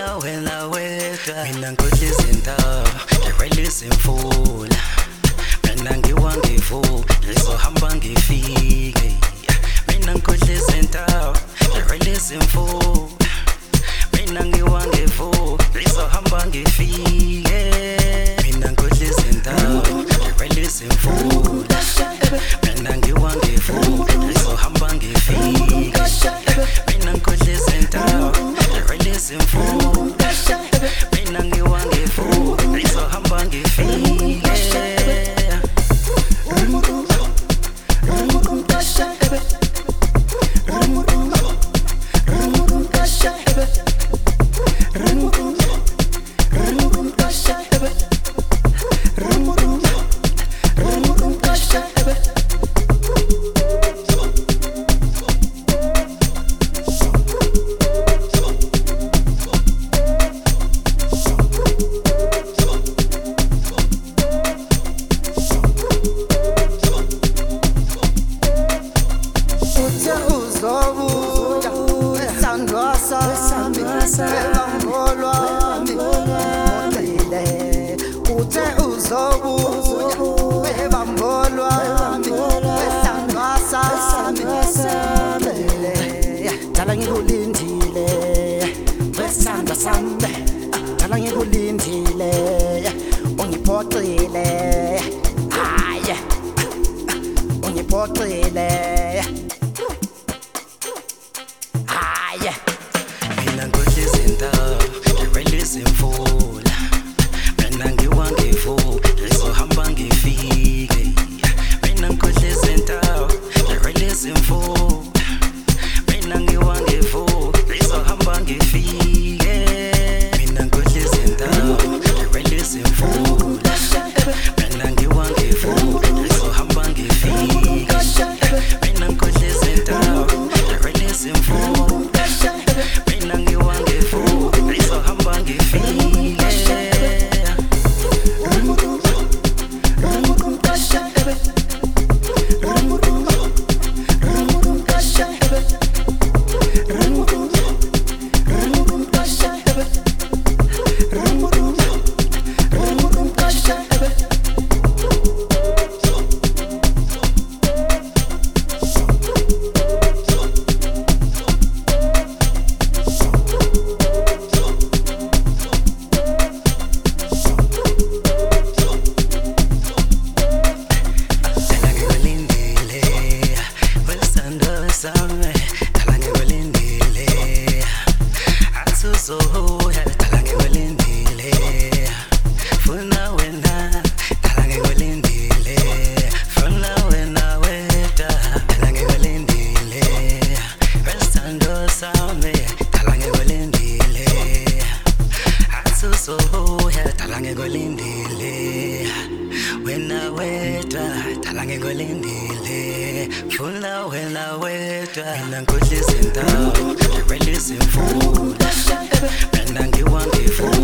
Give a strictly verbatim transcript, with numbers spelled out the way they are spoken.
funa wena wedwa mina ngikhohlisa indawo ngirelisa imfula mina ngiwa ngivuka ngizohamba ngifike mina ngikhohlisa indawo ngirelisa imfula mina ngiwa ngivuka ngizohamba ngifike mina ngikhohlisa indawo ngirelisa imfula mina ngiwa ngivuka ngizohamba ngifike mina ngikhohlisa indawo ngirelisa imfula mina ngiwa ngivuka ngizohamba ngifike Dala ngikulindile wesandla sami dala ngikulindile ungiphoxile haye ungiphoxile haye mina ngikhohlisa indawo ngirelisa imfula mina ngiwa ngivuka ngizohamba ngifike mina ngikhohlisa indawo ngirelisa imfula mina ngiwa ngivuka ngizohamba ngifike mina ngikhohlisa indawo ngirelisa imfula mina ngiwa ngivuka ngizohamba ngifike mina ngikhohlisa indawo ngirelisa imfula mina ngiwa ngivuka ngizohamba ngifike wena wedwa dala ngikulindile funa wena wedwa mina ngikhohlisa indawo ngirelisa imfula mina ngiwa ngivuka